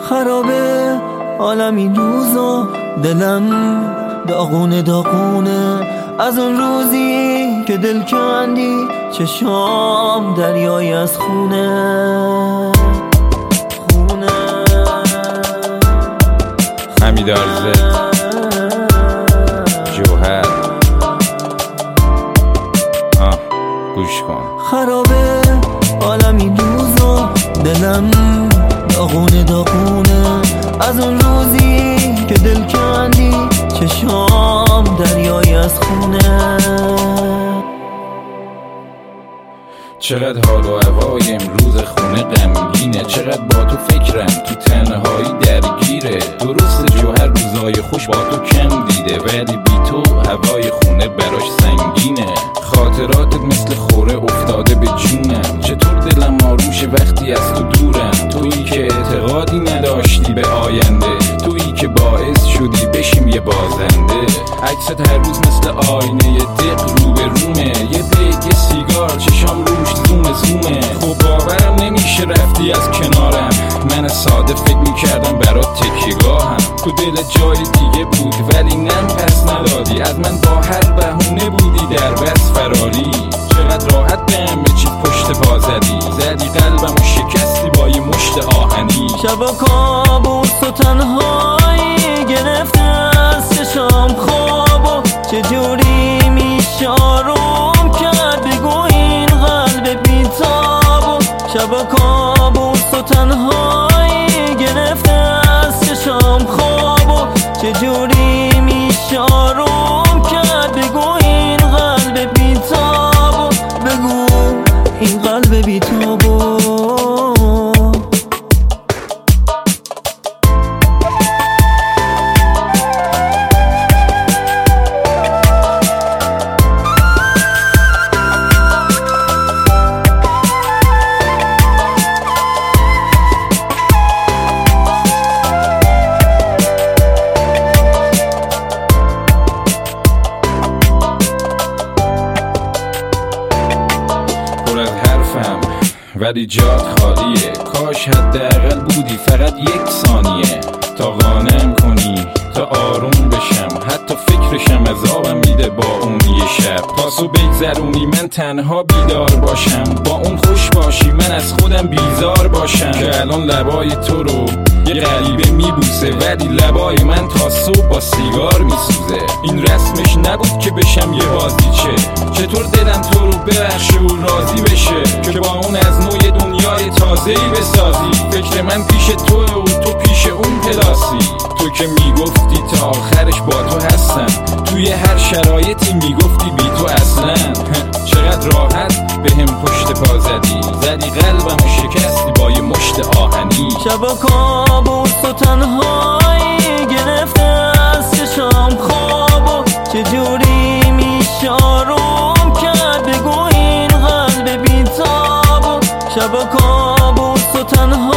خرابه عالم این روزا، دلم داغونه داغونه از اون روزی که دل کندی چشام دریایی از خونه. حمیدارزه جوهر گوش کن. خرابه عالم این روزا، دلم داغونه داغونه از اون روزی که دل کندی چشام دریایی از خونه. چقدر حال و هوای امروز خونه غمگینه، چقدر با تو فکرم تو تنهایی درگیره. درست جوهر روزای خوش با تو کم دیده، ولی بی تو هوای خونه براش سنگینه. خاطراتت مثل خوره افتاده به جونم، چطور دلم آروشه وقتی از تو دورم. تویی که اعتقادی نداشتی به آینده، تویی که باعث شدی بشیم یه بازنده. عکست هر روز مثل آینه دق رو به رومه، یه بیت یه سیگار چشام روش زومه زومه. خب باورم نمیشه رفتی از کنارم، من ساده فکر میکردم برات تکیه‌گاهم. تو دل جای دیگه بود ولی نم پس ندادی، از من با هر بهونه بودی در بس فراری. چقدر راحت به همه چی پشت پا زدی قلبمو شکستی با یه مشت آهنی. شبا کابوس و تنهایی گرفته از چشام خوابو، چجوری میشه آروم کرد بگو این قلب بیتابو. شبا کابوس و تنهایی گرفته از چشام خوابو، چجوری میشه آروم کرد بگو این قلب بیتابو. بگو این قلب بیتابو. ولی جات خالیه، کاش حداقل بودی فقط یک ثانیه تا قانعم کنی تا آروم بشم. حتی فکرشم عذابم میده با اون یه شب. پاسو بگذرونی من تنها بیدار باشم، با اون خوش باشی من از خودم بیزار باشم. که الان لبای تو رو یه غریبه میبوسه، ولی لبای من تا صبح با سیگار میسوزه. این رسمش نبود که بشم یه بازیچه، چطور دلم تو رو ببخشه و راضی بشه که با اون از نوع دنیای تازه‌ای بسازی. فکر من پیش تو و تو پیش اون پلاسی. تو که میگفتی تا آخرش با تو هستم، توی هر شرایطی میگفتی بی تو اصلا. چقدر راحت به هم پشت پا زدی قلبمو شکستی با یه مشت آهنی. شبا کابوس و تنهایی گرفته از چشام خوابو، چجوری میشه آروم کرد بگو این قلب بیتابو. شبا کابوس و تنهایی